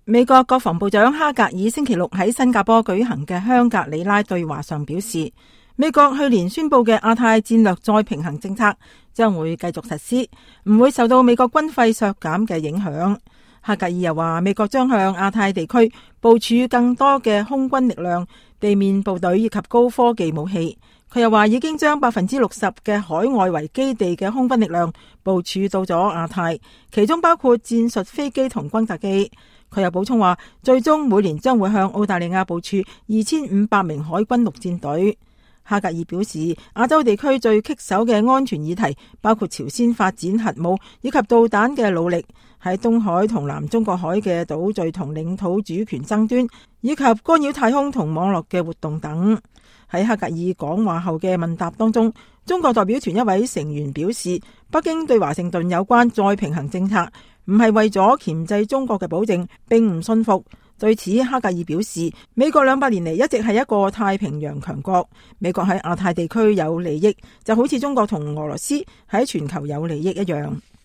美國國防部長哈格爾星期六喺新加坡舉行嘅香格里拉對話上表示，美國去年宣布嘅亞太戰略再平衡政策將會繼續實施，唔會受到美國軍費削減嘅影響。哈格爾又話，美國將向亞太地區部署更多嘅空軍力量、地面部隊以及高科技武器。佢又話，已經將60%嘅海外為基地嘅空軍力量部署到咗亞太，其中包括戰術飛機同轟炸機。佢又補充話，最終每年將會向澳大利亞部署2500名海軍陸戰隊。哈格爾表示，亞洲地區最棘手嘅安全議題包括朝鮮發展核武以及導彈嘅努力，喺東海同南中國海嘅島嶼同領土主權爭端，以及干擾太空同網絡嘅活動等。喺哈格爾講話後嘅問答當中，中國代表團一位成員表示，北京對華盛頓有關再平衡政策唔係為咗鉗制中國嘅保證，並唔信服。對此，哈格爾表示，美國200年嚟一直係一個太平洋強國，美國喺亞太地區有利益，就好似中國同俄羅斯喺全球有利益一樣。